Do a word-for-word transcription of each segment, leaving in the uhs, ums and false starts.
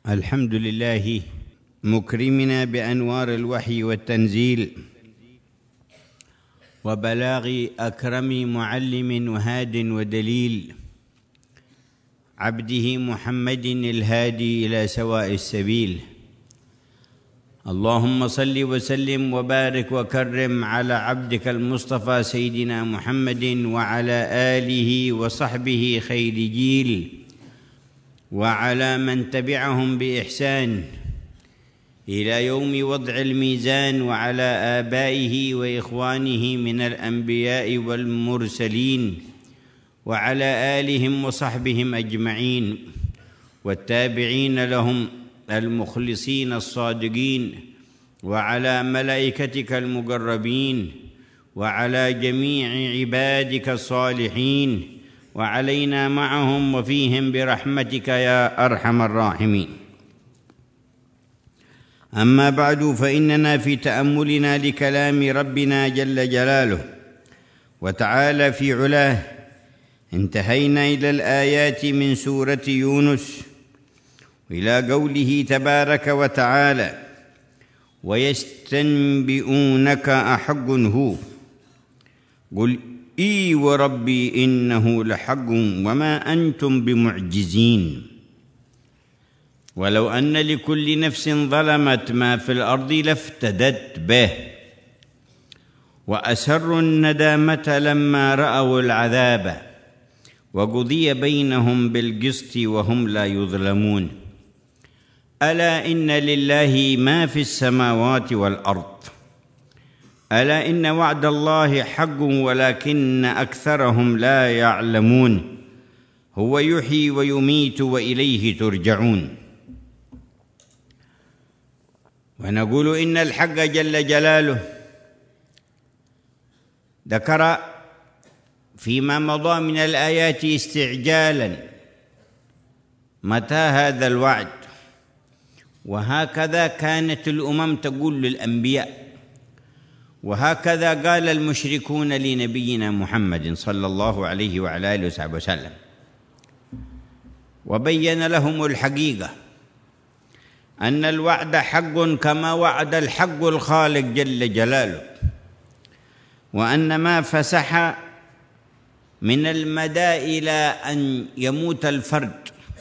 الحمد لله مكرمنا بأنوار الوحي والتنزيل وبلاغ أكرم معلم وهاد ودليل عبده محمد الهادي إلى سواء السبيل. اللهم صل وسلم وبارك وكرم على عبدك المصطفى سيدنا محمد وعلى آله وصحبه خير جيل وعلى من تبعهم بإحسان إلى يوم وضع الميزان وعلى آبائه وإخوانه من الأنبياء والمرسلين وعلى آلهم وصحبهم أجمعين والتابعين لهم المخلصين الصادقين وعلى ملائكتك المقربين وعلى جميع عبادك الصالحين وعلينا معهم وفيهم برحمتك يا أرحم الراحمين. أما بعد، فإننا في تأملنا لكلام ربنا جل جلاله وتعالى في علاه انتهينا إلى الآيات من سورة يونس وإلى قوله تبارك وتعالى: ويستنبئونك أحق هو قل إي وربي إنه لحق وما أنتم بمعجزين ولو أن لكل نفس ظلمت ما في الأرض لافتدت به وأسروا الندامة لما رأوا العذاب وقضي بينهم بالقسط وهم لا يظلمون. ألا إن لله ما في السماوات والأرض ألا إن وعد الله حق ولكن أكثرهم لا يعلمون. هو يحيي ويميت وإليه ترجعون. ونقول إن الحق جل جلاله ذكر فيما مضى من الآيات استعجالا متى هذا الوعد، وهكذا كانت الأمم تقول للأنبياء، وهكذا قال المشركون لنبينا محمد صلى الله عليه وعلى آله وصحبه وسلم، وبين لهم الحقيقة أن الوعد حق كما وعد الحق الخالق جل جلاله، وأن ما فسح من المدى إلى أن يموت الفرد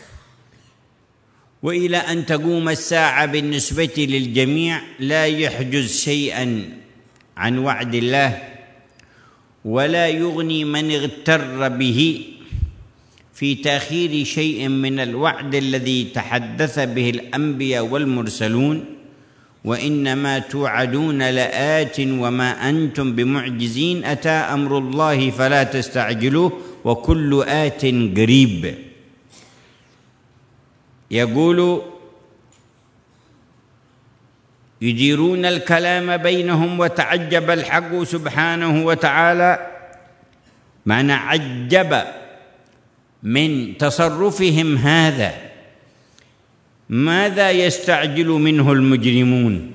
وإلى أن تقوم الساعة بالنسبة للجميع لا يحجز شيئا عن وعد الله، ولا يغني من اغتر به في تأخير شيء من الوعد الذي تحدث به الأنبياء والمرسلون. وإنما توعدون لآت وما أنتم بمعجزين أتى أمر الله فلا تستعجلوه وكل آت قريب. يقول يديرون الكلام بينهم وتعجب الحق سبحانه وتعالى، معنى عجب من تصرفهم هذا. ماذا يستعجل منه المجرمون؟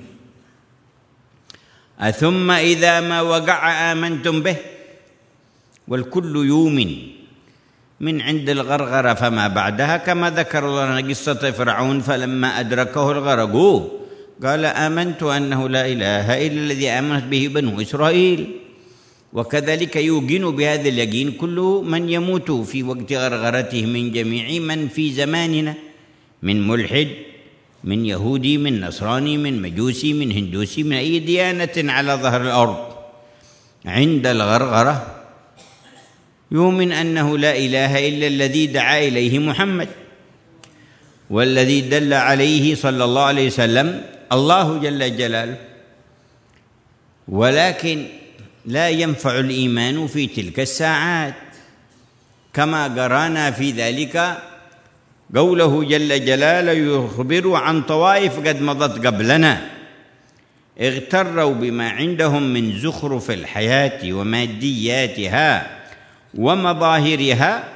أثم إذا ما وقع آمنتم به؟ والكل يؤمن من عند الغرغرة فما بعدها، كما ذكر الله قصة فرعون فلما أدركه الغرق قال آمنت أنه لا إله إلا الذي آمنت به بنو إسرائيل. وكذلك يوقن بهذا اليقين كل من يموت في وقت غرغرته من جميع من في زماننا، من ملحد، من يهودي، من نصراني، من مجوسي، من هندوسي، من أي ديانة على ظهر الأرض، عند الغرغرة يؤمن أنه لا إله إلا الذي دعا إليه محمد والذي دل عليه صلى الله عليه وسلم الله جل جلاله. ولكن لا ينفع الإيمان في تلك الساعات، كما قرانا في ذلك قوله جل جلاله يخبر عن طوائف قد مضت قبلنا اغتروا بما عندهم من زخرف الحياة ومادياتها ومظاهرها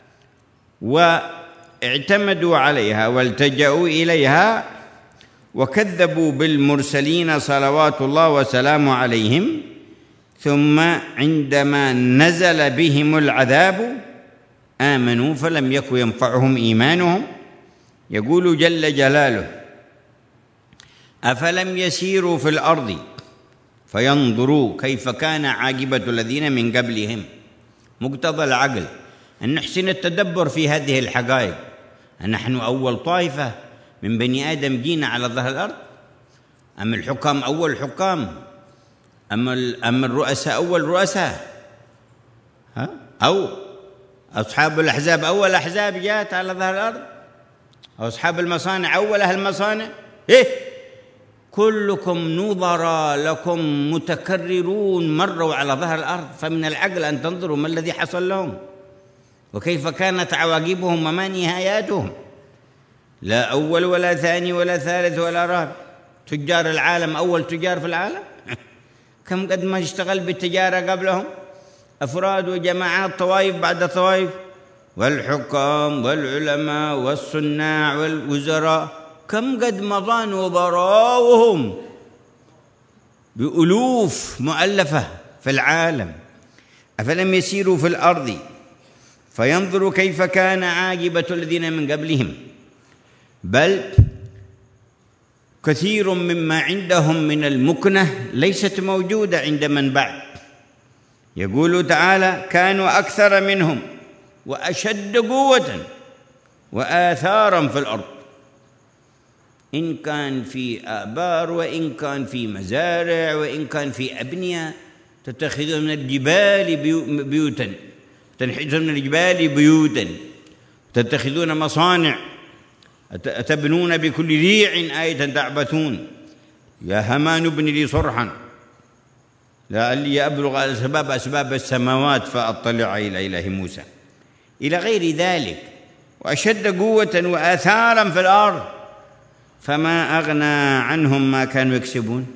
واعتمدوا عليها والتجأوا إليها وكذبوا بالمرسلين صلوات الله وسلامه عليهم، ثم عندما نزل بهم العذاب آمنوا فلم يكن ينفعهم إيمانهم يقول جل جلاله: أفلم يسيروا في الأرض فينظروا كيف كان عاقبة الذين من قبلهم. مقتضى العقل أن نحسن التدبر في هذه الحقائق. نحن أول طائفة من بني آدم جينا على ظهر الأرض، أم الحكام أول حكام، أم أم الرؤساء أول رؤساء، ها؟ أو أصحاب الأحزاب أول أحزاب جاءت على ظهر الأرض، أو أصحاب المصانع أول أهل المصانع. إيه، كلكم نظراء لكم متكررون مروا على ظهر الأرض، فمن العقل أن تنظروا ما الذي حصل لهم وكيف كانت عواقبهم وما نهاياتهم. لا أول ولا ثاني ولا ثالث ولا رابع. تجار العالم أول تجار في العالم كم قد ما اشتغل بالتجارة قبلهم، أفراد وجماعات، طوائف بعد طوائف، والحكام والعلماء والصناع والوزراء كم قد مضى نظراؤهم بألوف مؤلفة في العالم. أفلم يسيروا في الأرض فينظروا كيف كان عاقبة الذين من قبلهم، بل كثير مما عندهم من المكنة ليست موجودة عند من بعد. يقول تعالى: كانوا أكثر منهم وأشد قوة وآثارا في الأرض، إن كان في آبار وإن كان في مزارع وإن كان في أبنية. تتخذون من الجبال بيوتا، تنحتون من الجبال بيوتا، تتخذون مصانع، تبنون بكل ريع آية تعبثون. يا هامان ابن لي صرحا لعلي أبلغ الأسباب أسباب السماوات فأطلع إلى إله موسى، إلى غير ذلك. وأشد قوة وآثارا في الأرض، فما أغنى عنهم ما كانوا يكسبون.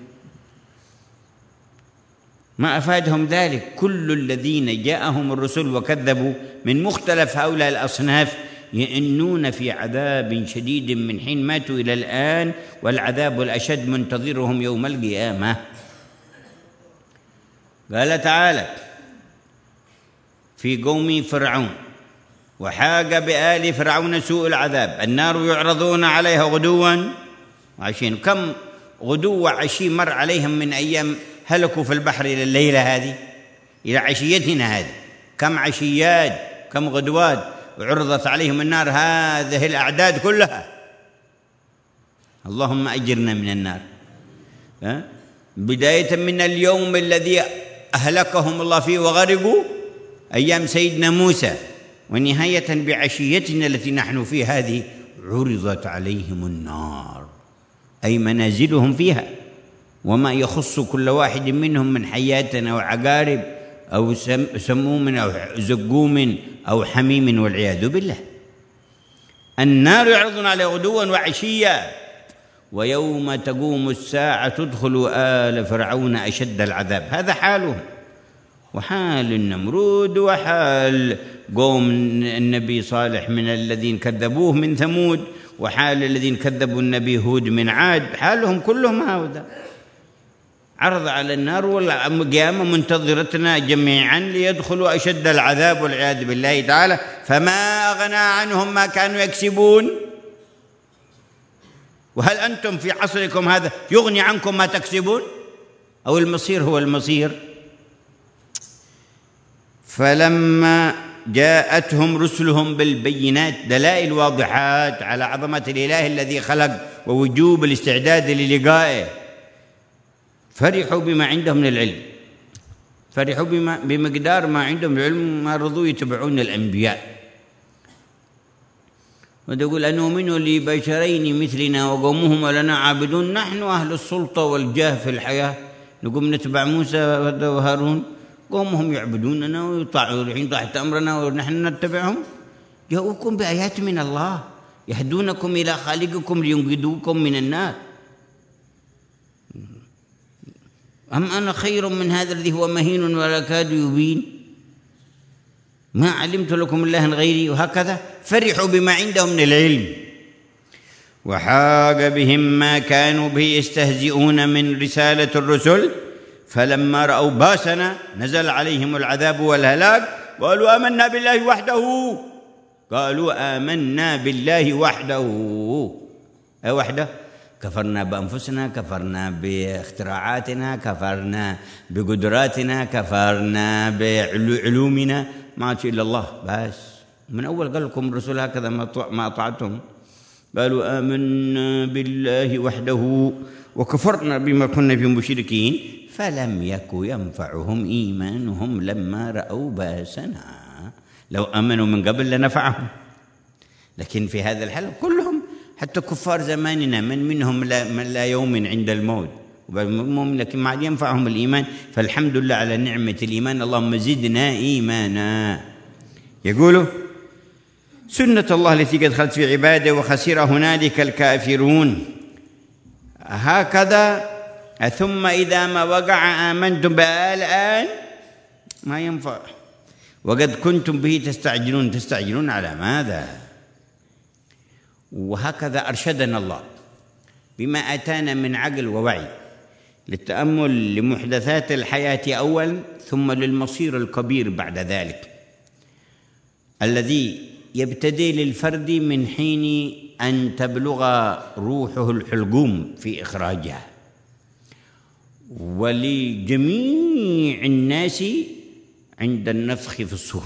ما أفادهم ذلك. كل الذين جاءهم الرسل وكذبوا من مختلف هؤلاء الأصناف يئنون في عذاب شديد من حين ماتوا إلى الآن، والعذاب الأشد منتظرهم يوم القيامة. قال تعالى في قوم فرعون: وحاق بآل فرعون سوء العذاب، النار يعرضون عليها غدوا وعشيا. كم غدو وعشي مر عليهم من أيام هلكوا في البحر إلى الليلة هذه، إلى عشيتنا هذه. كم عشيات، كم غدوات وعرضت عليهم النار، هذه الأعداد كلها. اللهم أجرنا من النار. بداية من اليوم الذي أهلكهم الله فيه وغرقوا، أيام سيدنا موسى، ونهاية بعشيتنا التي نحن فيها هذه، عرضت عليهم النار، أي منازلهم فيها، وما يخص كل واحد منهم من حياة أو عقارب أو سموم أو زقوم أو حميم والعياذ بالله. النار يعرضون عليه غدوا وعشيا، ويوم تقوم الساعة تدخل آل فرعون أشد العذاب. هذا حالهم، وحال النمرود، وحال قوم النبي صالح من الذين كذبوه من ثمود، وحال الذين كذبوا النبي هود من عاد. حالهم كلهم هؤلاء، عرض على النار، والقيامة منتظرتنا جميعا ليدخلوا أشد العذاب والعياذ بالله تعالى. فما أغنى عنهم ما كانوا يكسبون. وهل أنتم في عصركم هذا يغني عنكم ما تكسبون؟ أو المصير هو المصير؟ فلما جاءتهم رسلهم بالبينات، دلائل واضحات على عظمة الإله الذي خلق ووجوب الاستعداد للقائه، فرحوا بما عندهم من العلم، فرحوا بما بمقدار ما عندهم العلم، ما رضوا يتبعون الأنبياء. وتقول: أنؤمن لبشرين مثلنا وقومهما لنا عابدون. نحن أهل السلطة والجاه في الحياة نقوم نتبع موسى وهارون، قومهم يعبدوننا ويطيعون تحت أمرنا ونحن نتبعهم. جاءوكم بآيات من الله يهدونكم إلى خالقكم لينقذوكم من النار. أم أنا خير من هذا الذي هو مهين ولا كاد يبين، ما علمت لكم الله غيري. وهكذا فرحوا بما عندهم من العلم. وحاق بهم ما كانوا به يستهزئون من رسالة الرسل، فلما رأوا باسنا نزل عليهم العذاب والهلاك، وقالوا: آمنا بالله وحده قالوا آمنا بالله وحده. أي وحده؟ كفرنا بأنفسنا، كفرنا باختراعاتنا، كفرنا بقدراتنا، كفرنا بعلومنا، ما شاء إلا الله. بس من أول قال لكم الرسول هكذا ما أطعتم. قالوا آمنا بالله وحده وكفرنا بما كنا في مشركين فلم يك ينفعهم إيمانهم لما رأوا باسنا. لو آمنوا من قبل لنفعهم، لكن في هذا الحال كلهم حتى كفار زماننا من منهم لا من لا يوم عند الموت، لكن ما عاد ينفعهم الإيمان. فالحمد لله على نعمة الإيمان، اللهم زدنا إيمانا. يقولوا سنة الله التي قد خلت في عباده وخسر هنالك الكافرون. هكذا ثم إذا ما وقع آمنتم به. الآن ما ينفع، وقد كنتم به تستعجلون. تستعجلون على ماذا؟ وهكذا أرشدنا الله بما أتانا من عقل ووعي للتأمل لمحدثات الحياة أولا، ثم للمصير الكبير بعد ذلك الذي يبتدي للفرد من حين أن تبلغ روحه الحلقوم في إخراجها، ولجميع الناس عند النفخ في الصور.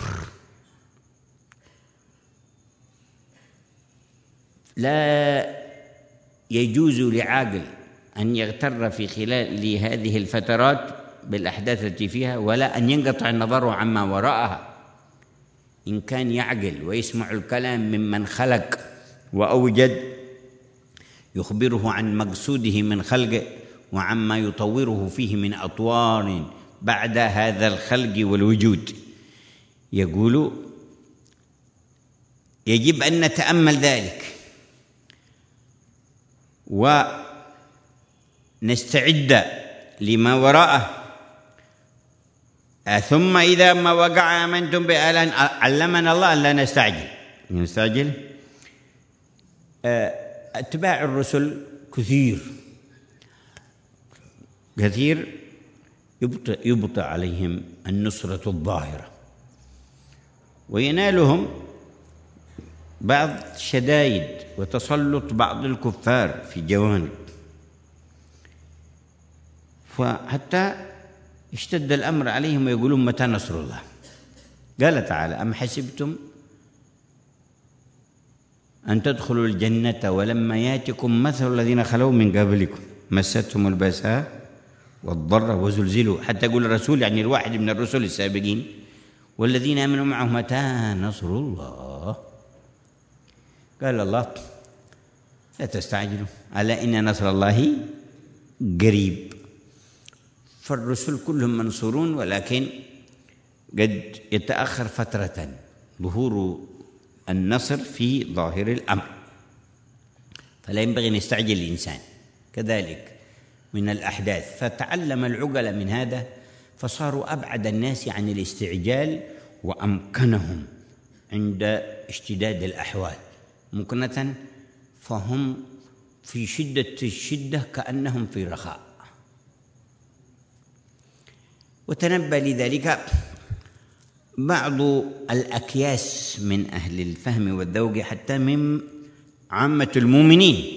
لا يجوز لعاقل أن يغتر في خلال هذه الفترات بالأحداث التي فيها، ولا أن ينقطع النظر عما وراءها. إن كان يعقل ويسمع الكلام ممن خلق وأوجد يخبره عن مقصوده من خلقه وعما يطوره فيه من أطوار بعد هذا الخلق والوجود، يقول يجب أن نتأمل ذلك ونستعد لما وراءه. ثم إذا ما وقع آمنتم به. علمنا الله أن لا نستعجل. نستعجل. أتباع الرسل كثير كثير يبطئ, يبطئ عليهم النصرة الظاهرة، وينالهم بعض شدائد وتسلط بعض الكفار في جوانب، فحتى اشتد الأمر عليهم ويقولون متى نصر الله. قال تعالى أم حسبتم أن تدخلوا الجنة ولما ياتكم مثل الذين خلوا من قبلكم مستهم البأساء والضر وزلزلوا. حتى يقول الرسول يعني الواحد من الرسل السابقين والذين آمنوا معه متى نصر الله. قال الله لا تستعجلوا ألا إن نصر الله قريب. فالرسل كلهم منصورون، ولكن قد يتأخر فترة ظهور النصر في ظاهر الأمر، فلا ينبغي أن يستعجل الإنسان. كذلك من الأحداث، فتعلم العقل من هذا فصاروا أبعد الناس عن الاستعجال، وأمكنهم عند اشتداد الأحوال ممكنة، فهم في شدة الشدة كأنهم في رخاء. وتنبأ لذلك بعض الأكياس من أهل الفهم والذوق حتى من عامة المؤمنين،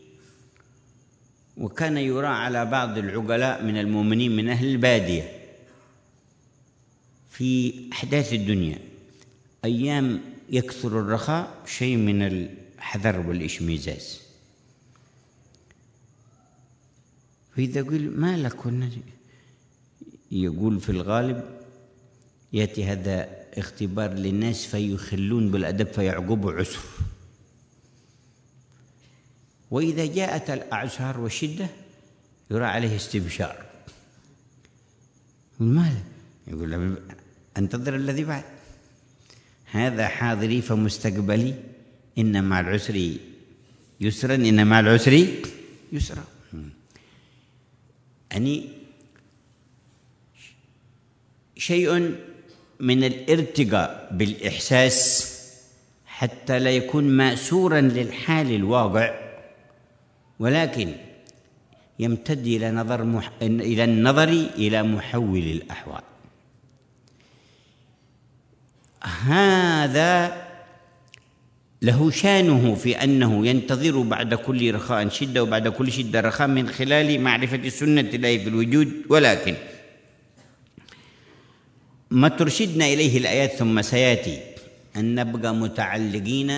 وكان يرى على بعض العقلاء من المؤمنين من أهل البادية في أحداث الدنيا أيام يكثر الرخاء شيء من الحذر والإشمئزاز. فإذا يقول ما لكم، يقول في الغالب يأتي هذا اختبار للناس فيخلون بالأدب فيعقبوا عسر، وإذا جاءت الأعسار والشدة يرى عليه استبشار. ماذا؟ يقول انتظر الذي بعد، هذا حاضري فمستقبلي، إن مع العسر يسرا إن مع العسر يسرا. يعني شيء من الارتقاء بالإحساس حتى لا يكون مأسورا للحال الواقع، ولكن يمتد إلى نظر مح... إلى النظر إلى محول الأحوال. هذا له شانه في أنه ينتظر بعد كل رخاء شدة وبعد كل شدة رخاء من خلال معرفة سنة الله في الوجود. ولكن ما ترشدنا إليه الآيات ثم سيأتي أن نبقى متعلقين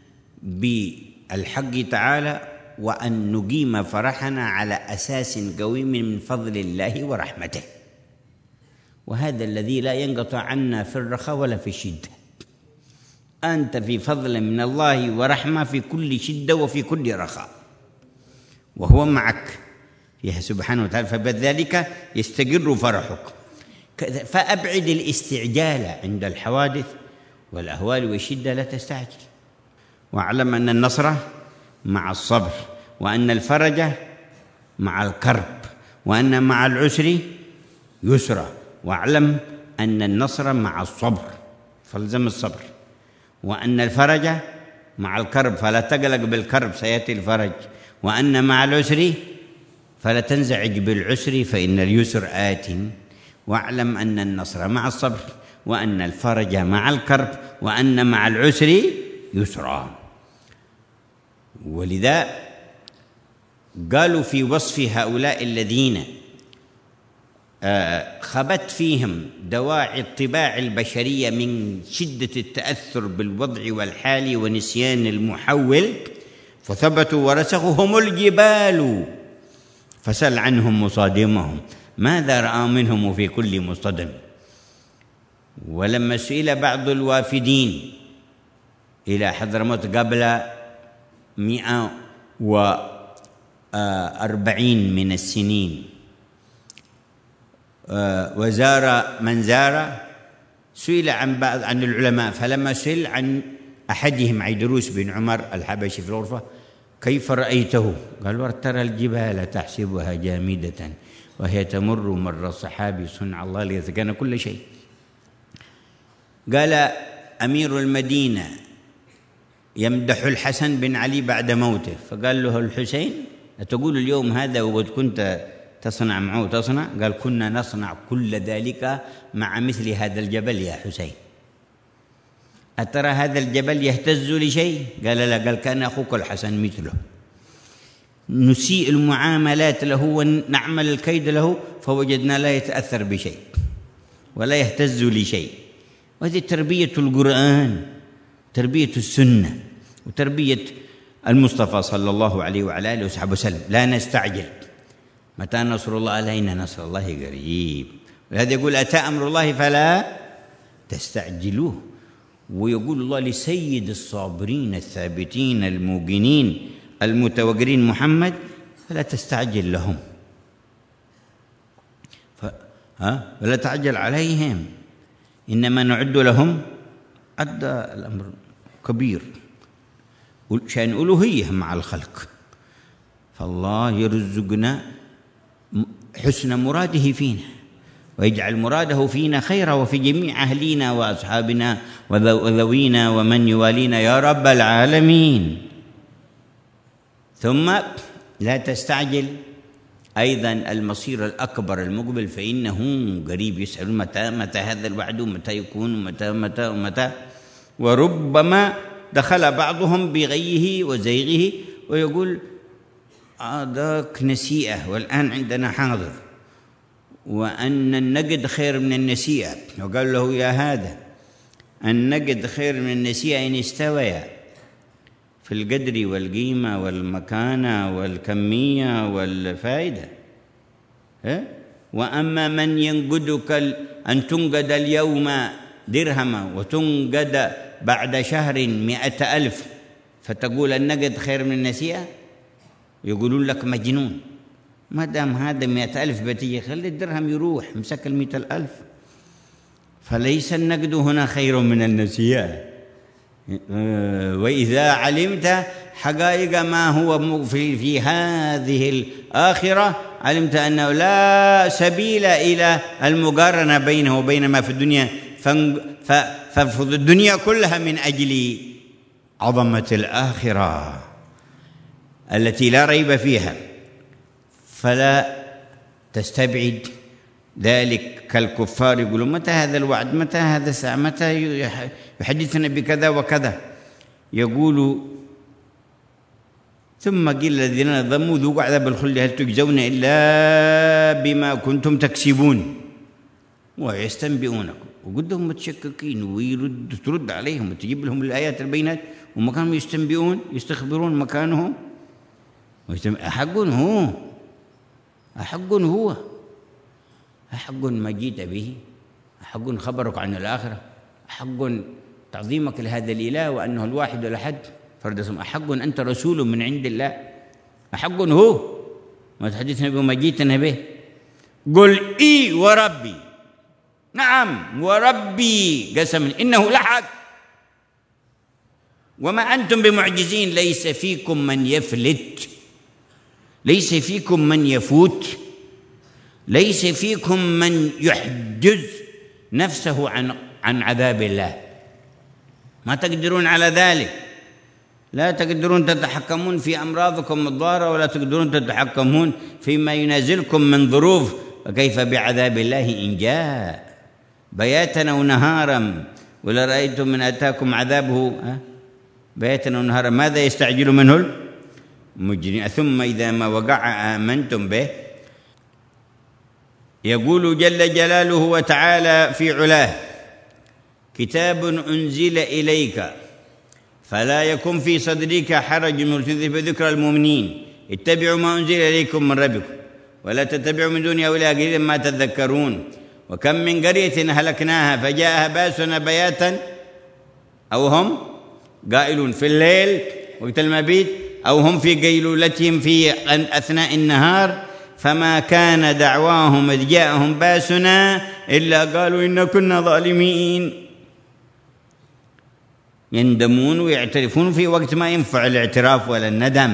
بالحق تعالى وأن نقيم فرحنا على أساس قويم من فضل الله ورحمته، وهذا الذي لا ينقطع عنا في الرخاء ولا في الشدة. أنت في فضل من الله ورحمة في كل شدة وفي كل رخاء، وهو معك فيها سبحانه وتعالى، فبذلك يستقر فرحك. فأبعد الاستعجال عند الحوادث والأهوال والشدة، لا تستعجل، واعلم أن النصر مع الصبر، وأن الفرج مع الكرب، وأن مع العسر يسرا. واعلم أن النصر مع الصبر فالزم الصبر، وأن الفرج مع الكرب فلا تقلق بالكرب سيأتي الفرج، وأن مع العسر فلا تنزعج بالعسر فإن اليسر آت. واعلم أن النصر مع الصبر، وأن الفرج مع الكرب، وأن مع العسر يسرا. ولذا قالوا في وصف هؤلاء الذين خبت فيهم دواعي الطباع البشرية من شدة التأثر بالوضع والحال ونسيان المحول، فثبتوا ورسخوا هم الجبال فسل عنهم مصادمهم ماذا رأى منهم في كل مصطدم. ولما سئل بعض الوافدين إلى حضرموت قبل مئة وأربعين من السنين وزار من زار، سئل عن بعض عن العلماء، فلما سئل عن أحدهم عيدروس بن عمر الحبشي في الغرفة كيف رأيته؟ قال ترى الجبال تحسبها جامدة وهي تمر مر الصحابي صنع الله ليتكن كل شيء. قال أمير المدينة يمدح الحسن بن علي بعد موته، فقال له الحسين أتقول اليوم هذا وقد كنت تصنع معه تصنع؟ قال كنا نصنع كل ذلك مع مثل هذا الجبل يا حسين. أترى هذا الجبل يهتز لشيء؟ قال لا. قال كان أخوك الحسن مثله، نسيء المعاملات له ونعمل الكيد له فوجدنا لا يتأثر بشيء ولا يهتز لشيء. وهذه تربية القرآن، تربية السنة، وتربية المصطفى صلى الله عليه وعلى آله وصحبه وسلم. لا نستعجل، متى نصر الله؟ علينا نصر الله قريب. ولهذا يقول أتى أمر الله فلا تستعجلوه. ويقول الله لسيد الصابرين الثابتين الموقنين المتوقرين محمد فلا تستعجل لهم، ف... ها؟ فلا تعجل عليهم، إنما نعد لهم عد الأمر كبير، شأن ألوهية مع الخلق. فالله يرزقنا حسن مراده فينا ويجعل مراده فينا خيرا وفي جميع أهلينا وأصحابنا وذوينا ومن يوالينا يا رب العالمين. ثم لا تستعجل أيضا المصير الأكبر المقبل فإنه قريب. يسأل متى متى هذا الوعد ومتى يكون متى متى ومتى. وربما دخل بعضهم بغيه وزيغه ويقول هذاك نسيئة والآن عندنا حاضر، وأن النقد خير من النسيئة. وقال له يا هذا النقد خير من النسيئة إن استويا في القدر والقيمة والمكانة والكمية والفائدة. وأما من ينقدك أن تنقد اليوم درهما وتنقد بعد شهر مئة ألف فتقول النقد خير من النسيئة، يقولون لك مجنون. ما دام هذا مئة ألف بتيجي خلي الدرهم يروح مسك المئة الألف. فليس النقد هنا خير من النسيئة. وإذا علمت حقائق ما هو في, في هذه الآخرة علمت أنه لا سبيل إلى المقارنة بينه وبين ما في الدنيا، فارفض الدنيا كلها من أجل عظمة الآخرة التي لا ريب فيها. فلا تستبعد ذلك كالكفار يقولون متى هذا الوعد، متى هذا الساعة، متى يحدثنا بكذا وكذا. يقول ثم قيل الذين ظلموا ذوقوا عذاب الخلد هل تجزون إلا بما كنتم تكسبون ويستنبئونكم، وقدهم متشككين ويرد ترد عليهم وتجيب لهم الآيات البينات وما كانوا يستنبئون يستخبرون مكانهم. أحق هو أحق هو أحق ما جيت به، أحق خبرك عن الآخرة، أحق تعظيمك لهذا الإله وأنه الواحد الأحد فرد اسمه، أحق أنت رسول من عند الله، أحق هو ما تحدثنا به وما جيتنا به. قل إي وربي، نعم وربي قسم إنه لحق وما أنتم بمعجزين، ليس فيكم من يفلت، ليس فيكم من يفوت، ليس فيكم من يحجز نفسه عن عن عذاب الله، ما تقدرون على ذلك، لا تقدرون تتحكمون في أمراضكم الضارة ولا تقدرون تتحكمون فيما ينازلكم من ظروف، فكيف بعذاب الله إن جاء بياتا ونهارا، ولا رأيتم من أتاكم عذابه بياتا ونهارا ماذا يستعجل منه المجرمين، ثم إذا ما وقع آمنتم به. يقول جل جلاله وتعالى في علاه كتاب أنزل إليك فلا يكن في صدرك حرج من ذكر المؤمنين اتبعوا ما أنزل إليكم من ربكم ولا تتبعوا من دونه أولياء قليلا ما تذكرون. وكم من قرية أهلكناها فجاءها باسنا بياتا أو هم قائلون في الليل وقت المبيت أو هم في قيلولتهم في أثناء النهار، فما كان دعواهم إذ جاءهم باسنا إلا قالوا إنا كنا ظالمين. يندمون ويعترفون في وقت ما ينفع الاعتراف ولا الندم.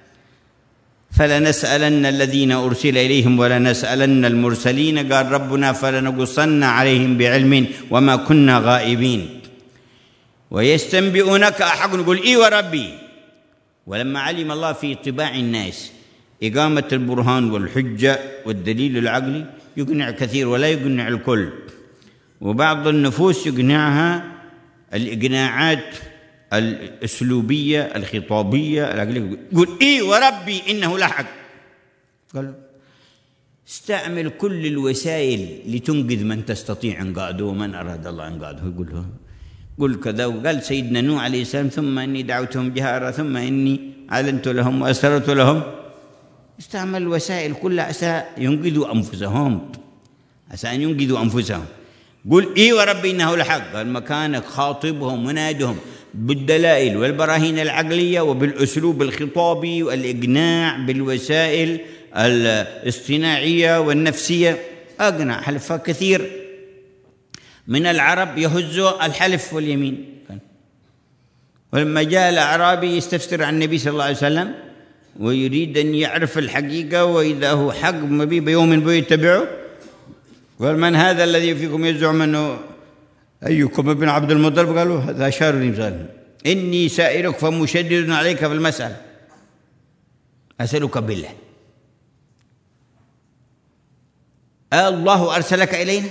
فلنسألن الذين أرسل إليهم ولنسألن المرسلين، قال ربنا فلنقصن عليهم بعلم وما كنا غائبين. ويستنبئونك أحق، نقول إي وربي. ولما علم الله في طباع الناس إقامة البرهان والحجة والدليل العقلي يقنع كثير ولا يقنع الكل، وبعض النفوس يقنعها الإقناعات الأسلوبية الخطابية العقلية، يقول إي وربي إنه لحق. قال استعمل كل الوسائل لتنقذ من تستطيع إنقاذه ومن أراد الله إنقاذه. يقول له قل كذا. وقال سيدنا نوح عليه السلام ثم إني دعوتهم جهارا ثم إني أعلنت لهم وأسررت لهم. استعمل الوسائل كلها عسى ينقذوا أنفسهم، عسى أن ينقذوا أنفسهم. قل إي وربي إنه لحق. قال مكانك خاطبهم منادهم بالدلائل والبراهين العقلية وبالأسلوب الخطابي والإقناع بالوسائل الاصطناعية والنفسية. أقنع حلفاء كثير من العرب يهزوا الحلف واليمين. ولما جاء الأعرابي يستفسر عن النبي صلى الله عليه وسلم ويريد أن يعرف الحقيقة وإذا هو حق مبي بيوم بو يتبعه، قال من هذا الذي فيكم يزعم أنه أيكم ابن عبد المطلب؟ قالوا هذا شار الإنسان. إني سائلك فمشدد عليك في المسألة، أسألك بالله الله أرسلك إلينا؟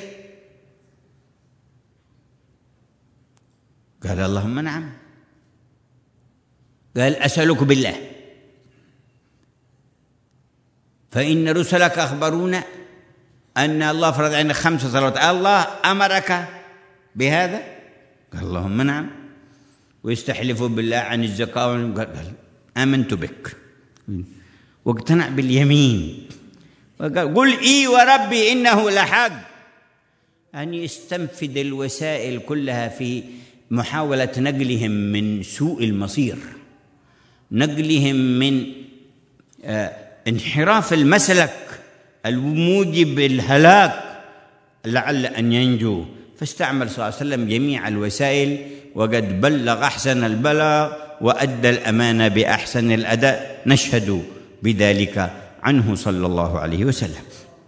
قال اللهم نعم. قال أسألك بالله فإن رسلك أخبرونا أن الله فرض علينا خمس صلوات، الله أمرك بهذا؟ قال اللهم نعم. ويستحلفوا بالله عن الزكاة، قال آمنت بك واقتنع باليمين وقال قل إي وربي إنه لحق. أن يستنفذ الوسائل كلها في محاولة نقلهم من سوء المصير، نقلهم من آه انحراف المسلك الموجب الهلاك لعل أن ينجو. فاستعمل صلى الله عليه وسلم جميع الوسائل وقد بلغ أحسن البلاغ وأدى الأمانة بأحسن الأداء، نشهد بذلك عنه صلى الله عليه وسلم.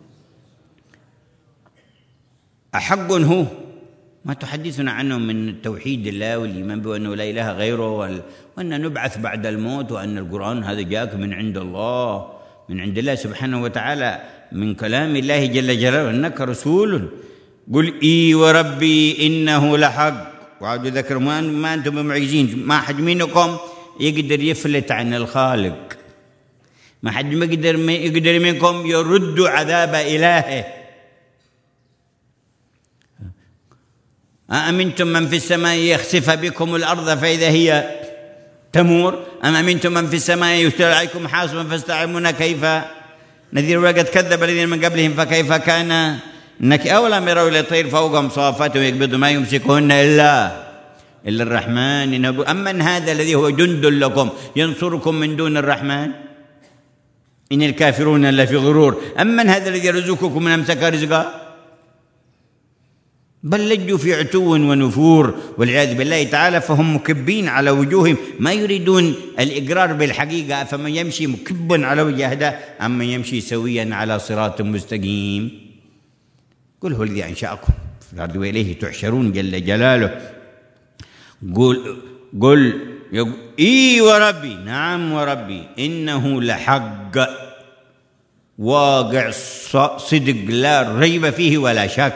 أحق هو ما تحدثنا عنه من توحيد الله والإيمان بأنه لا إله غيره وأن نبعث بعد الموت وأن القرآن هذا جاءك من عند الله من عند الله سبحانه وتعالى من كلام الله جل جلاله، أنك رسول. قل إي وربي إنه لحق وعودوا ذكروا ما, ما أنتم بمعجزين، ما حد منكم يقدر يفلت عن الخالق، ما حد ما يقدر يقدر منكم يرد عذاب إلهه. أأمنتم من في السماء يخسف بكم الأرض فإذا هي تمور، أم أمنتم من في السماء يرسل عليكم حاصبا فاستعلمون كيف نذير. وقد كذب الذين من قبلهم فكيف كان نكير. أولم يروا إلى الطير فوقهم صافات ويقبض ما يمسكهن إلا إلا الرحمن. أمن هذا الذي هو جند لكم ينصركم من دون الرحمن إن الكافرون إلا في غرور. أمن هذا الذي يرزقكم من أمسك رزقا بل لجوا في عتو ونفور والعياذ بالله تعالى. فهم مكبين على وجوههم ما يريدون الإقرار بالحقيقة. فمن يمشي مكبا على وجهه أم من يمشي سويا على صراط مستقيم. قل هو الذي أنشأكم في الأرض وإليه تحشرون جل جلاله. قل قل إي وربي، نعم وربي، إنه لحق واقع صدق لا ريب فيه ولا شك.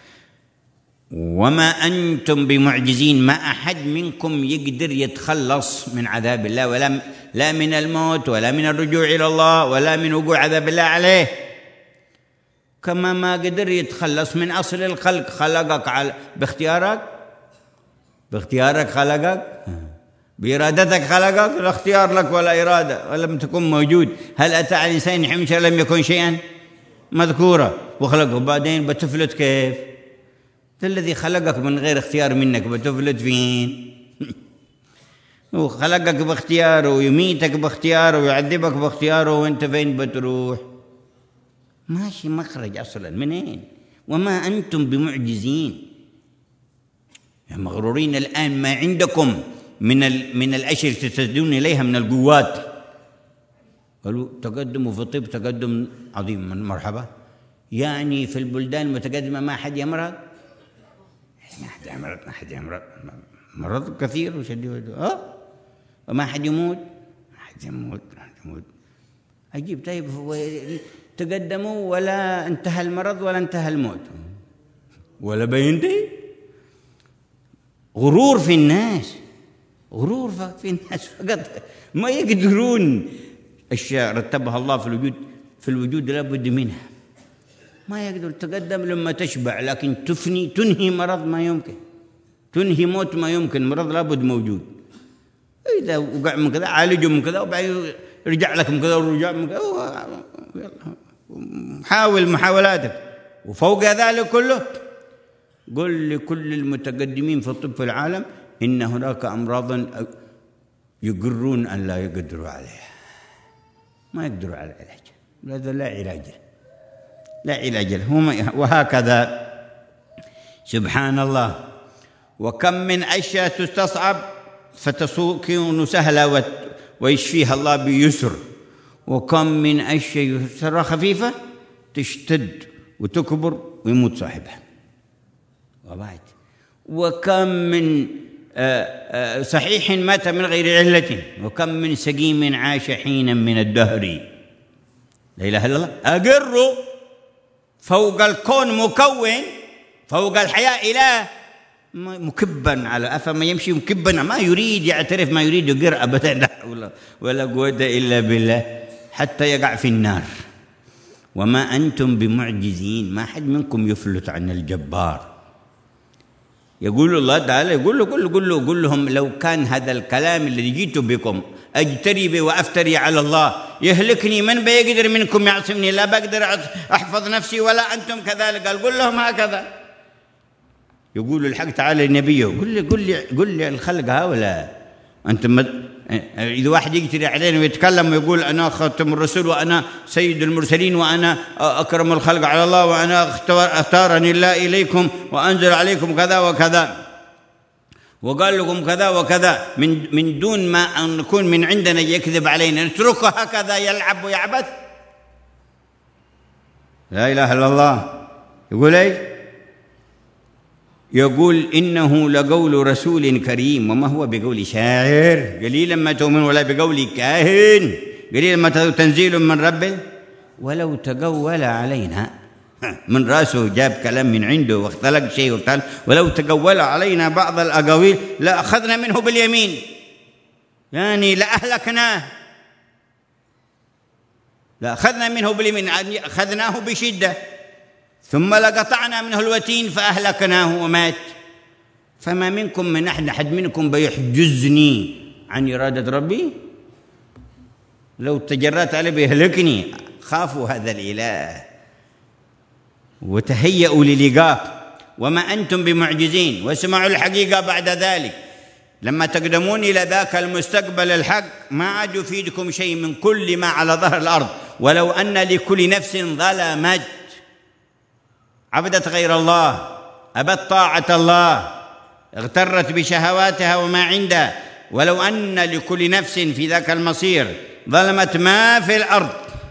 وما أنتم بمعجزين، ما أحد منكم يقدر يتخلص من عذاب الله، ولا لا من الموت ولا من الرجوع إلى الله ولا من وقوع عذاب الله عليه. كما ما قدر يتخلص من أصل الخلق. خلقك على باختيارك، باختيارك خلقك، بإرادتك خلقك، لا اختيار لك ولا إرادة ولم تكن موجود. هل أتى على الإنسان حين لم يكن شيئا مذكورا وخلقه بعدين بتفلت كيف؟ الذي خلقك من غير اختيار منك بتفلت فين؟ وخلقك باختياره ويميتك باختياره ويعذبك باختياره وانت فين بتروح؟ ماشي مخرج أصلا منين؟ وما أنتم بمعجزين. يا مغرورين الآن ما عندكم من ال من الأشياء تتسدون إليها من القوات. قالوا تقدموا في الطب تقدم عظيم، من مرحبا. يعني في البلدان المتقدمة ما حد يمرض، ما حد يمرض، ما حد يمرض، مرض كثير وشديد. اه وما حد يموت، ما حد يموت، ما حد يموت. عجيب. طيب تقدموا ولا انتهى المرض ولا انتهى الموت ولا بينتهي. غرور في الناس، غرور في الناس فقط. ما يقدرون أشياء رتبها الله في الوجود، في الوجود لابد منها. ما يقدر تقدم لما تشبع، لكن تفني تنهي مرض ما يمكن، تنهي موت ما يمكن. مرض لابد موجود. إذا وقع من كذا عالجه من كذا وبعدين رجع لك من كذا ورجع من كذا. حاول محاولاتك. وفوق ذلك كله قل لكل المتقدمين في الطب في العالم إن هناك أمراضا يقرون أن لا يقدروا عليها، ما يقدروا على العلاج. هذا لا علاج له، لا علاج له. وهكذا سبحان الله. وكم من أشياء تستصعب فتكون سهلة ويشفيها الله بيسر، وكم من أشياء ترى خفيفة تشتد وتكبر ويموت صاحبها. وبعد وكم من صحيح مات من غير علة، وكم من سقيم عاش حينا من الدهر. لا إله إلا الله. أقر فوق الكون مكون، فوق الحياة إله مكبا على أفما يمشي مكبا، ما يريد يعترف، ما يريد يقر أبدا. لا حول ولا قوة إلا بالله حتى يقع في النار. وما أنتم بمعجزين، ما حد منكم يفلت عن الجبار. يقول الله تعالى، يقول له قل قل له قل لهم لو كان هذا الكلام الذي جئت بكم أجتري به وأفتري على الله يهلكني، من بيقدر منكم يعصمني؟ لا بقدر أحفظ نفسي ولا أنتم كذلك. قال قل لهم هكذا. يقول الحق تعالى لنبيه قل لي قل لي قل لي الخلق هؤلاء أنتم. إذا واحد يقتري علينا ويتكلم ويقول أنا خاتم الرسول وأنا سيد المرسلين وأنا أكرم الخلق على الله وأنا اختارني الله إليكم وأنزل عليكم كذا وكذا وقال لكم كذا وكذا، من من دون ما أن نكون من عندنا يكذب علينا، نتركه هكذا يلعب ويعبث. لا إله إلا الله. يقول إيش؟ يقول إنه لقول رسول كريم وما هو بقول شاعر، قليلا ما تؤمن، ولا بقول كاهن، قليلا ما تنزيل من رب، ولو تقول علينا من راسه جاب كلام من عنده واختلق شيء وقال ولو تقول علينا بعض الأقاويل لأخذنا منه باليمين، يعني لأهلكناه، لأخذنا منه باليمين، أخذناه بشدة ثم لقطعنا منه الوتين فأهلكناه ومات. فما منكم من أحد أحد منكم بيحجزني عن إرادة ربي، لو تجرأت عليه بيهلكني. خافوا هذا الإله وتهيأوا للقاء وما أنتم بمعجزين. واسمعوا الحقيقة بعد ذلك، لما تقدمون إلى ذاك المستقبل الحق ما عاد يفيدكم شيء من كل ما على ظهر الأرض. ولو أن لكل نفس ظلمت، عبدت غير الله، أبت طاعة الله، اغترت بشهواتها وما عندها، ولو أن لكل نفس في ذاك المصير ظلمت ما في الأرض،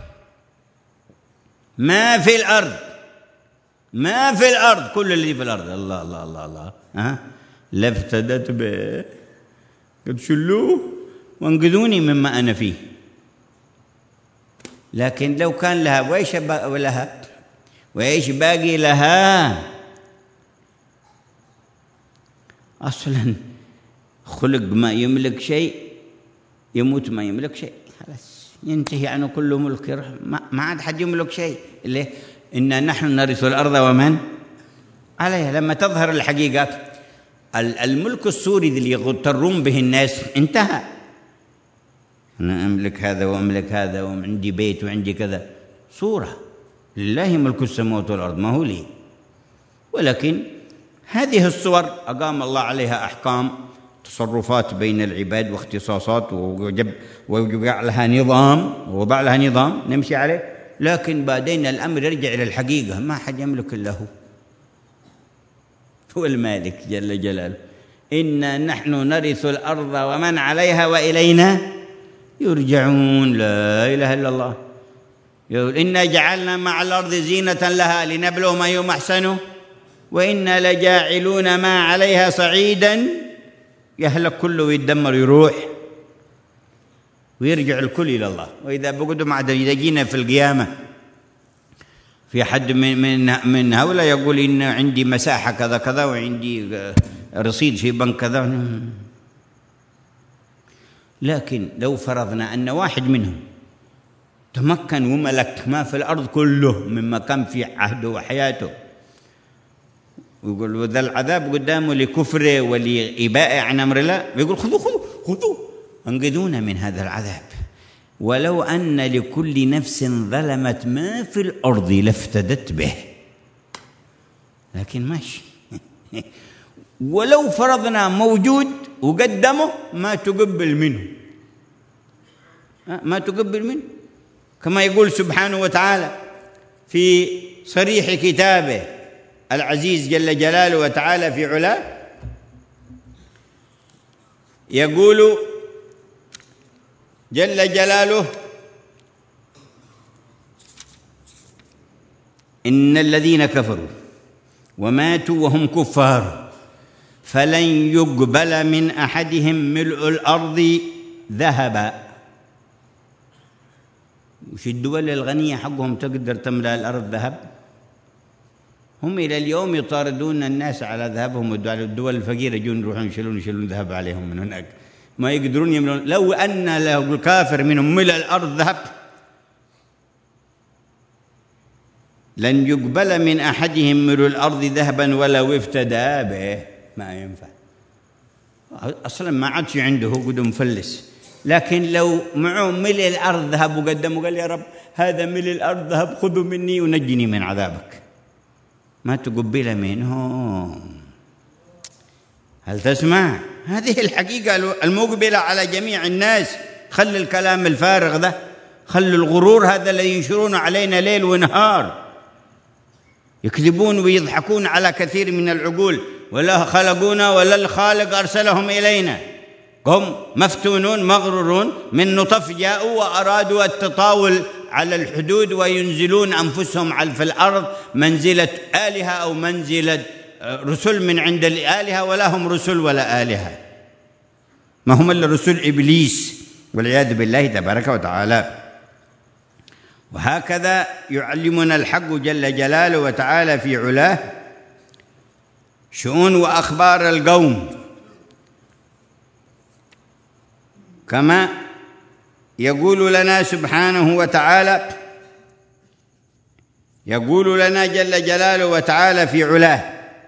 ما في الأرض، ما في الأرض، كل اللي في الأرض، الله الله الله الله أه؟ لافتدت به، قد شلوه وانقذوني مما أنا فيه. لكن لو كان لها وإيش لها وإيش باقي لها؟ أصلا خلق ما يملك شيء، يموت ما يملك شيء، خلاص ينتهي عنه كل ملك، ما عاد حد يملك شيء. ليه؟ إنا نحن نرث الأرض ومن عليها. لما تظهر الحقيقة الملك السوري اللي يغترون به الناس انتهى. أنا أملك هذا وأملك هذا وعندي بيت وعندي كذا، صورة لله ملك السماوات والأرض، ما هو لي. ولكن هذه الصور أقام الله عليها أحكام، تصرفات بين العباد واختصاصات، ووجب ووضع لها نظام، ووضع لها نظام نمشي عليه. لكن بعدين الأمر يرجع إلى الحقيقة، ما حد يملك إلا هو، هو المالك جل جلاله. إنا نحن نرث الأرض ومن عليها وإلينا يرجعون. لا إله إلا الله. يقول إنا جعلنا مع الأرض زينة لها لنبلوهم أيهم أحسن وإنا لجاعلون ما عليها صعيدا. يهلك كله ويتدمر يروح ويرجع الكل إلى الله. وإذا بقدوا مع إذا جينا في القيامة في حد من من من هؤلاء يقول إن عندي مساحة كذا كذا وعندي رصيد في بنك كذا، لكن لو فرضنا أن واحد منهم تمكن وملك ما في الأرض كله مما كان في عهده وحياته، ويقول وذا العذاب قدامه لكفره ولإباء عن أمر الله، بيقول خذوا خذوا خذوا انقذونا من هذا العذاب. ولو أن لكل نفس ظلمت ما في الأرض لافتدت به، لكن ماشي. ولو فرضنا موجود وقدمه ما تقبل منه، ما تقبل منه، كما يقول سبحانه وتعالى في صريح كتابه العزيز جل جلاله وتعالى في علاه، يقول جل جلاله إن الذين كفروا وماتوا وهم كفار فلن يقبل من أحدهم ملء الأرض ذهبا. وش الدول الغنية حقهم تقدر تملأ الأرض ذهب؟ هم إلى اليوم يطاردون الناس على ذهبهم، والدول الفقيرة يجون يروحون يشيلون يشيلون ذهب عليهم من هناك، ما يقدرون يملون. لو أن له الكافر منهم ملء الأرض ذهب لن يقبل من أحدهم ملء الأرض ذهبا ولو افتدى به، ما ينفع أصلا، ما عادش عنده، هو قد مفلس. لكن لو معه ملء الأرض ذهب وقدمه قال يا رب هذا ملء الأرض ذهب خذه مني ونجني من عذابك، ما تقبل منه. هل تسمع؟ هذه الحقيقة المقبلة على جميع الناس. خل الكلام الفارغ ده، خل الغرور هذا الذي ينشرون علينا ليل ونهار، يكذبون ويضحكون على كثير من العقول. ولا خلقونا ولا الخالق أرسلهم إلينا، هم مفتونون مغرورون من نطف جاءوا وأرادوا التطاول على الحدود وينزلون أنفسهم في الأرض منزلة آلهة أو منزلة رسل من عند الآلهة، ولا هم رسل ولا آلهة، ما هم إلا رسل إبليس والعياذ بالله تبارك وتعالى. وهكذا يعلمنا الحق جل جلاله وتعالى في علاه شؤون وأخبار القوم، كما يقول لنا سبحانه وتعالى، يقول لنا جل جلاله وتعالى في علاه: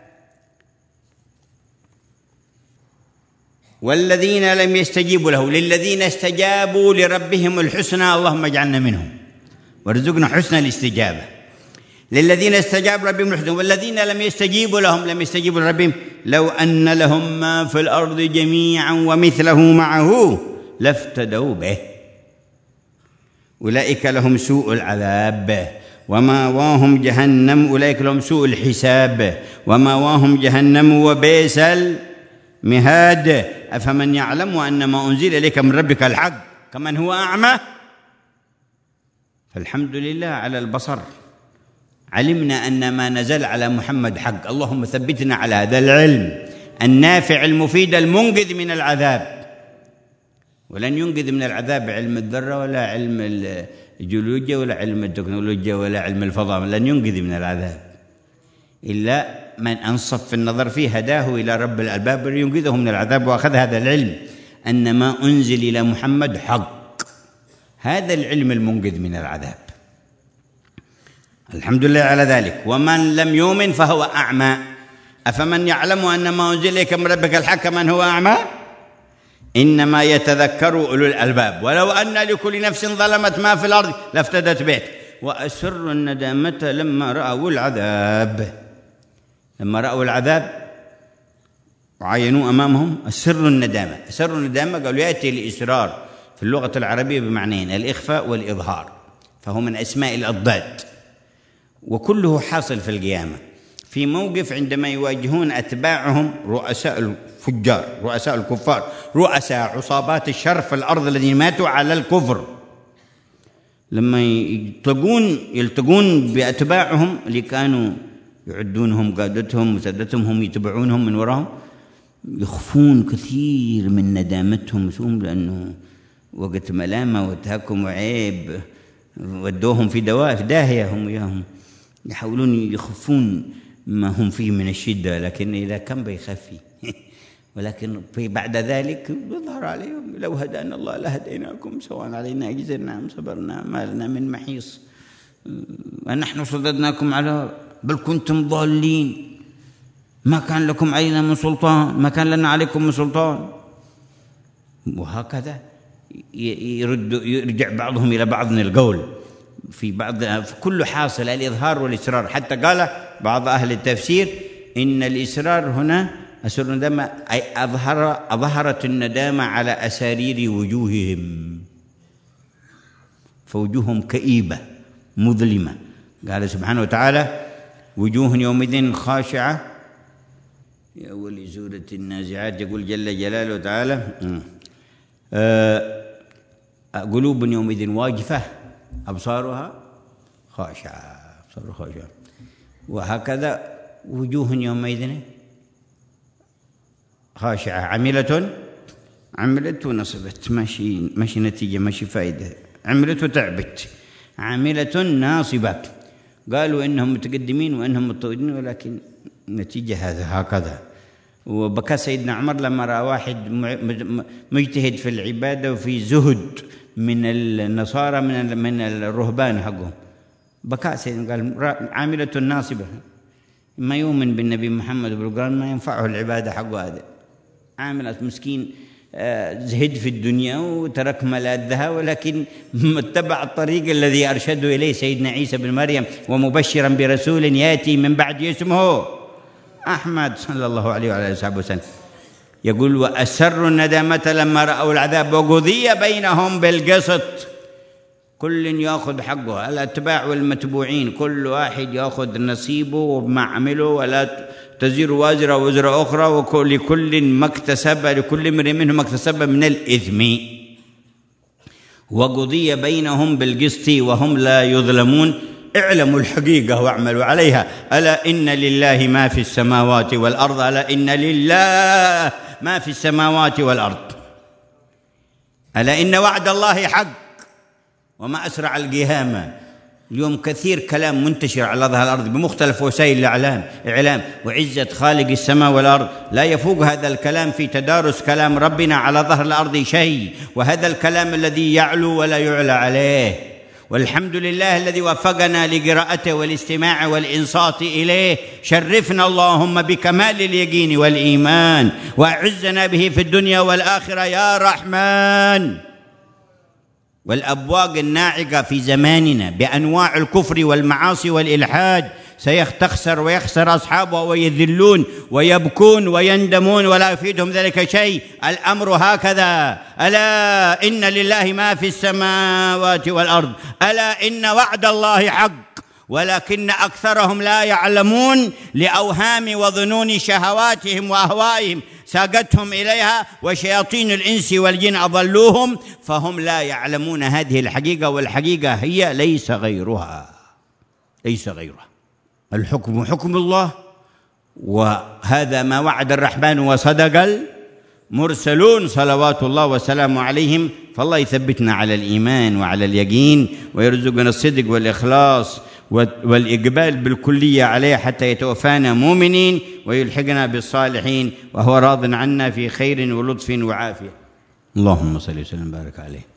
والذين لم يستجيبوا له، للذين استجابوا لربهم الحسنى، اللهم اجعلنا منهم وارزقنا حسن الاستجابة. للذين استجابوا ربهم الحسنى، والذين لم يستجيبوا لهم، لم يستجيبوا لربهم، لو أن لهم ما في الأرض جميعا ومثله معه لافتدوا به، أولئك لهم سوء العذاب ومأواهم جهنم، أولئك لهم سوء الحساب ومأواهم جهنم وبئس المهاد. أفمن يعلم أن ما أنزل إليك من ربك الحق كمن هو أعمى؟ فالحمد لله على البصر، علمنا أن ما نزل على محمد حق. اللهم ثبتنا على هذا العلم النافع المفيد المنقذ من العذاب. ولن ينقذ من العذاب علم الذرة ولا علم الجيولوجيا ولا علم التكنولوجيا ولا علم الفضاء، لن ينقذ من العذاب إلا من أنصف في النظر فيه هداه إلى رب الألباب لينقذه من العذاب، وأخذ هذا العلم أن ما أنزل إلى محمد حق، هذا العلم المنقذ من العذاب. الحمد لله على ذلك. ومن لم يؤمن فهو أعمى. أفمن يعلم أن ما أنزل إليك من ربك الحق من هو أعمى؟ إنما يتذكر أولو الألباب. ولو أن لكل نفس ظلمت ما في الأرض لافتدت به وأسروا الندامة لما رأوا العذاب. لما رأوا العذاب وعاينوا أمامهم أسروا الندامة. أسروا الندامة قالوا يأتي الإسرار في اللغة العربية بمعنيين: الإخفاء والإظهار، فهو من أسماء الأضداد، وكله حاصل في القيامة في موقف عندما يواجهون أتباعهم رؤساء الفجار، رؤساء الكفار، رؤساء عصابات الشر في الأرض الذين ماتوا على الكفر، لما يلتقون يلتقون بأتباعهم اللي كانوا يعدونهم قادتهم وسادتهم، هم يتبعونهم من وراهم، يخفون كثير من ندامتهم مسؤوم، لأنه وقت ملامة وتهكم وعيب ودوهم في دواء في داهية هم وياهم، يحاولون يخفون ما هم فيه من الشدة، لكن إذا كان بيخفي ولكن في بعد ذلك يظهر عليهم: لو هدانا الله لهديناكم سواء علينا أجزرنا أم صبرنا ما لنا من محيص، ونحن صددناكم على بل كنتم ضالين، ما كان لكم علينا من سلطان، ما كان لنا عليكم من سلطان. وهكذا يرد يرجع بعضهم إلى بعض من القول في بعض، في كل حاصل الإظهار والإسرار. حتى قال بعض أهل التفسير إن الإسرار هنا أسر الندامة أي أظهر أظهرت الندامة على أسارير وجوههم، فوجوههم كئيبة مظلمة. قال سبحانه وتعالى: وجوه يومئذ خاشعة. في أول سورة النازعات يقول جل جلاله تعالى: قلوب يومئذ واجفة أبصارها خاشعة، أبصارها خاشعة. وهكذا وجوه يومئذ خاشعة عملة عملت ونصبت، ماشي ماشي نتيجة، ماشي فائدة، عملت وتعبت، عاملة ناصبة. قالوا إنهم متقدمين وإنهم متطورين، ولكن نتيجة هذا هكذا. وبكى سيدنا عمر لما رأى واحد مجتهد في العبادة وفي زهد من النصارى من من الرهبان حقهم، بكى سيدنا قال: عاملة ناصبة، ما يؤمن بالنبي محمد بالقرآن ما ينفعه العبادة حقه، هذا عاملة مسكين زهد في الدنيا وترك ملاذها، ولكن اتبع الطريق الذي أرشده إليه سيدنا عيسى بن مريم، ومبشرا برسول يأتي من بعد اسمه أحمد صلى الله عليه وعلى آله وصحبه وسلم. يقول: وأسروا الندامة لما رأوا العذاب وقضي بينهم بالقسط. كل يأخذ حقه، الأتباع والمتبوعين كل واحد يأخذ نصيبه وما عمله، ولا تزير وازرة وزر أخرى، ولكل ما اكتسب لكل امرئ منهم ما اكتسب من الإثم. وقضي بينهم بالقسط وهم لا يظلمون. اعلموا الحقيقة واعملوا عليها. ألا إن لله ما في السماوات والأرض، ألا إن لله ما في السماوات والأرض، ألا إن وعد الله حق، وما أسرع القيامة اليوم كثير كلام منتشر على ظهر الأرض بمختلف وسائل الإعلام إعلام وعزة خالق السماء والأرض لا يفوق هذا الكلام في تدارس كلام ربنا على ظهر الأرض شيء، وهذا الكلام الذي يعلو ولا يعلى عليه، والحمد لله الذي وفقنا لقراءته والاستماع والإنصات إليه. شرفنا اللهم بكمال اليقين والإيمان، وأعزنا به في الدنيا والآخرة يا رحمن. والأبواق الناعقة في زماننا بأنواع الكفر والمعاصي والإلحاد سيستخسر ويخسر أصحابه ويذلون ويبكون ويندمون ولا يفيدهم ذلك شيء. الأمر هكذا، ألا إن لله ما في السماوات والأرض، ألا إن وعد الله حق ولكن أكثرهم لا يعلمون، لأوهام وظنون شهواتهم وأهوائهم ساقتهم إليها، وشياطين الإنس والجن أضلوهم، فهم لا يعلمون هذه الحقيقة، والحقيقة هي ليس غيرها، ليس غيرها. الحكم حكم الله، وهذا ما وعد الرحمن وصدق المرسلون صلوات الله وسلامه عليهم. فالله يثبتنا على الإيمان وعلى اليقين، ويرزقنا الصدق والإخلاص والإقبال بالكلية عليه حتى يتوفانا مؤمنين ويلحقنا بالصالحين وهو راض عنا في خير ولطف وعافية. اللهم صل وسلم وبارك عليه.